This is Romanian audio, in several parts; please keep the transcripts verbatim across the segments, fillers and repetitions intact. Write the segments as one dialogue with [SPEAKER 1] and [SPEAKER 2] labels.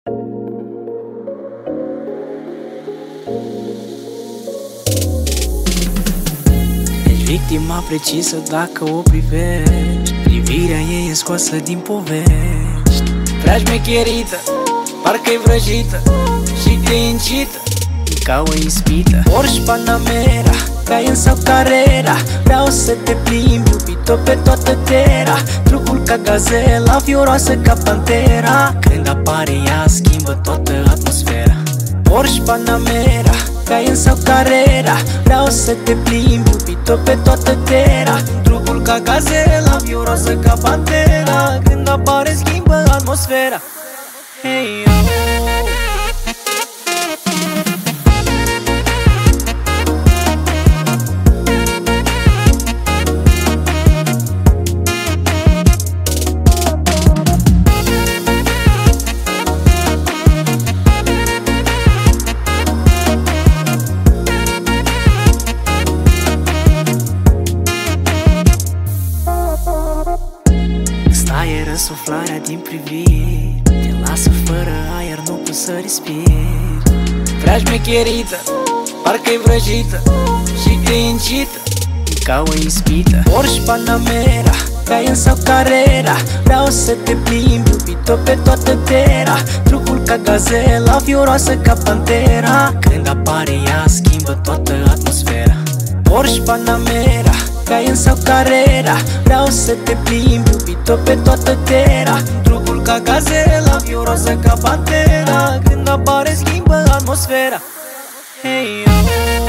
[SPEAKER 1] Ești victima precisă dacă o privești. Privirea ei e scoasă din povești. Prea șmecherită, parcă-i vrăjită și te incită ca o ispită. Porsche Panamera, Cayenne sau Carrera, vreau să te plimbi iubito pe toată Terra. Trucul ca gazela, fioroasă ca pantera. Când apare ea, schimbă toată atmosfera. Porsche Panamera, Cayenne sau Carrera, vreau să te plimbi iubito pe toată Terra. Trucul ca gazela, fioroasă ca pantera. Când apare, schimbă atmosfera. Hey, oh. E răsuflarea din priviri, te lasă fără aer, nu poți să respiri. Prea șmecherită, parcă-i vrăjită și te incită ca o ispită. Porsche Panamera, Cayenne sau Carrera, vreau să te plimbi iubito pe toată Terra. Trucul ca gazela, fioroasă ca pantera. Când apare ea, schimbă toată atmosfera. Porsche Panamera, Cayenne sau Carrera, vreau să te plimbi iubito pe toată Terra. Trucul ca gazela, fioroasă ca pantera. Când apare, schimbă atmosfera. Hey, oh.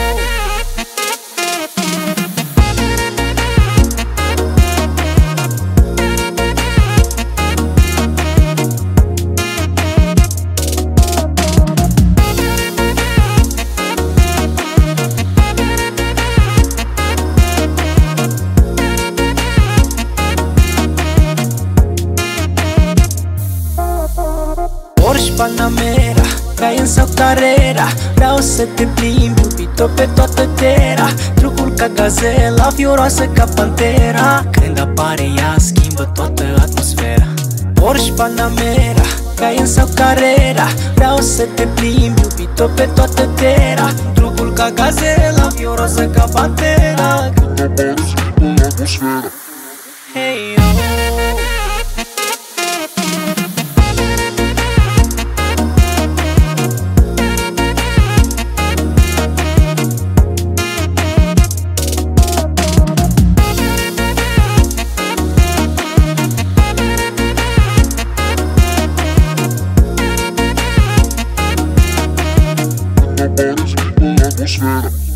[SPEAKER 1] Porsche Panamera, Cayenne sau Carrera, vreau să te plimbi iubito pe toată Terra. Trucul ca gazela, fioroasă ca pantera. Când apare ea, schimbă toată atmosfera. Porsche Panamera, Cayenne sau Carrera, vreau să te plimbi iubito pe toată Terra. Trucul ca gazela, fioroasă ca pantera. Când apare, schimbă atmosfera. Hey, oh.
[SPEAKER 2] Atmosfera.